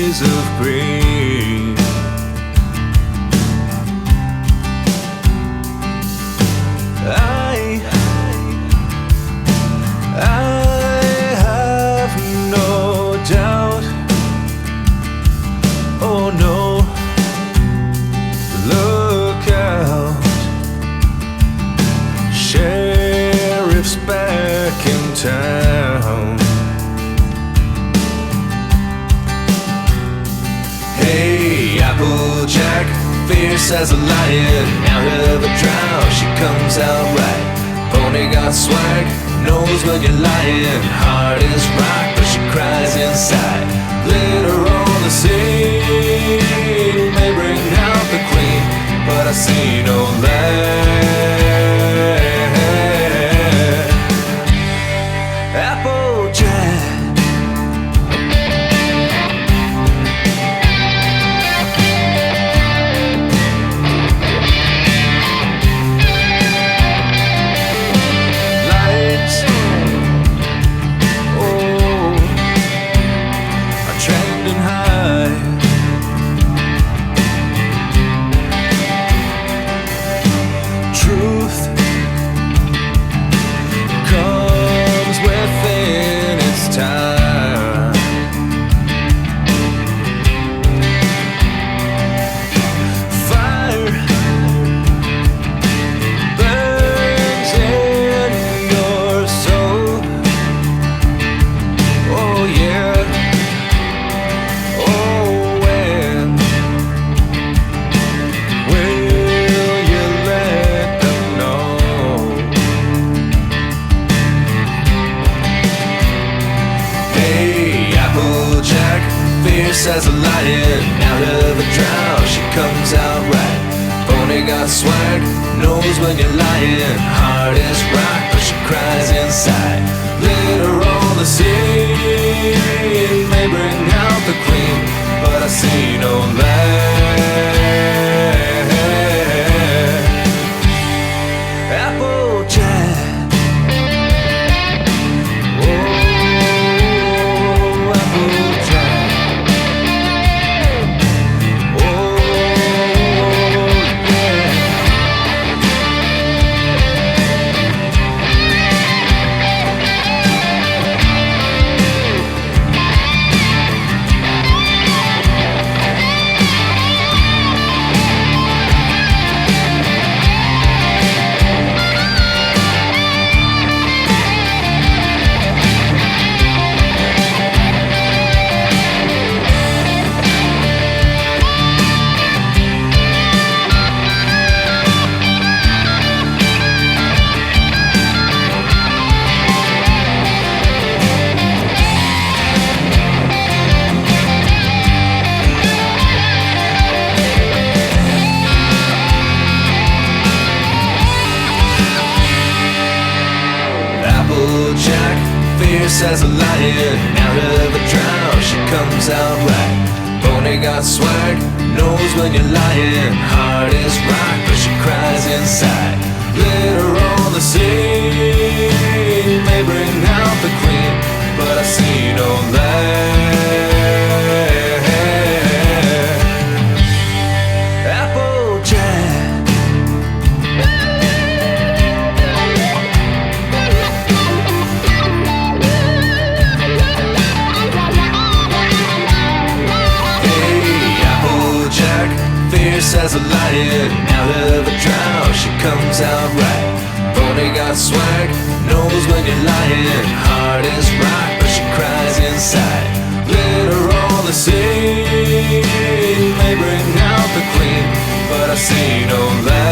days of green. I have no doubt, oh no, look out, sheriff's back in town. Hey, Applejack, fierce as a lion, out of a drought, she comes out right. Pony got swag, knows when you're lying. Heart is rock, but she cries inside. Glitter on the scene may bring out the queen, but I see no light. Applejack. Truth comes within its time. Fire burns in your soul. Oh yeah. Oh, when will you let them know? Hey, Applejack, fierce as a lion, out of a drought, she comes out right. Pony got swag, knows when you're lying. Heart is rock, but she cries inside. Glitter on the scene may bring out the queen, but I see no light. Applejack. Oh, Applejack. Oh, yeah. Applejack, fierce as a lion, out of a drought, she comes out right. Pony got swag, knows when you're lying. Heart is rock, but she cries inside. Glitter on the scene may bring out the queen, but I see no light. Applejack. Fierce as a lion, out of a drought, she comes out right. Pony got swag, knows when you're lying. Heart is rock, but she cries inside. Glitter on the scene may bring out the queen, but I see no light.